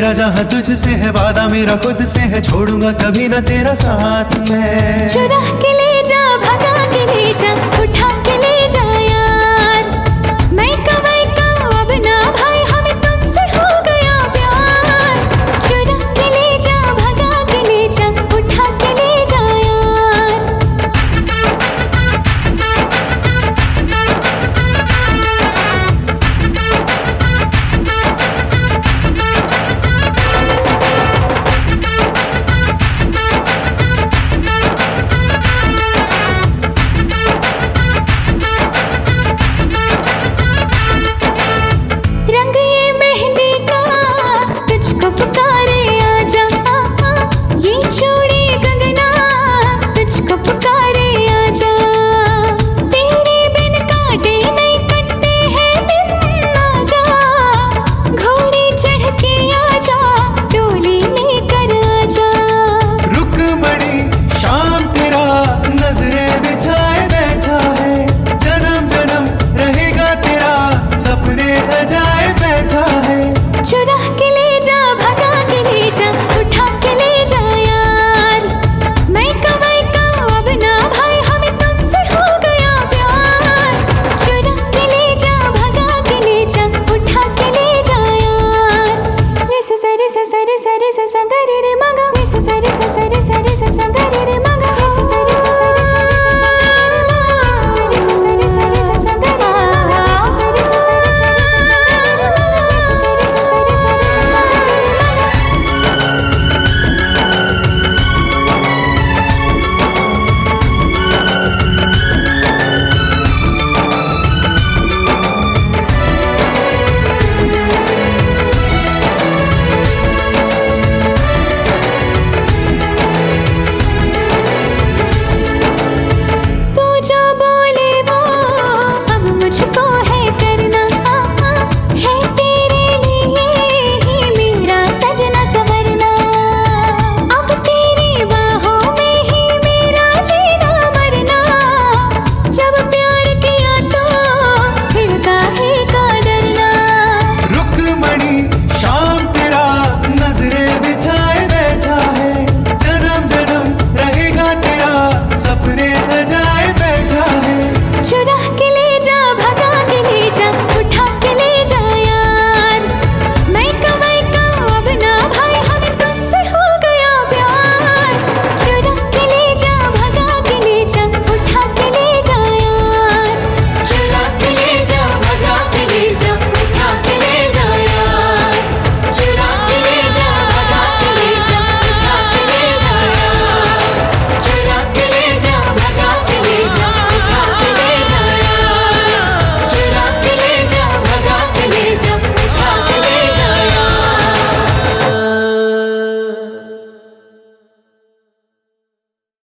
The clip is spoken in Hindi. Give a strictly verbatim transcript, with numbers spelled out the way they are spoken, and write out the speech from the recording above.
मेरा जहाँ तुझसे है, वादा मेरा खुद से है, छोड़ूंगा कभी ना तेरा साथ मैं। चुरा के ले जा, भगा के ले जा, उठा के ले जा यार। मैं कमाई का अब ना भाई, हमें तुमसे हो गया प्यार। चुरा के ले जा, भगा के ले जा, उठा के ले जा यार। रंग ये मेहंदी का तुझको पुकारे आजा, ये चूड़ी कंगना तुझको पुकारे आजा। तेरे बिन काटे नहीं कटते हैं दिन, आजा घोड़ी चढ़ के आजा, डोली लेकर आजा। रुक बड़ी शाम तेरा नजरें बिछाए बैठा है, जन्म जन्म रहेगा तेरा सपने सजाए बैठा है। चुरा के ले जा, भगा के ले जा, उठा के ले जा यार। मैं कमाई का अब ना भाई, हमें तुमसे हो गया प्यार। चुरा के ले जा, भगा के ले जा, उठा के ले जा यार। रे सा सा रे सा सा रे सा रे सा सा गा रे रे मा गा, रे सा सा रे सा सा रे सा रे सा सा गा रे रे मा।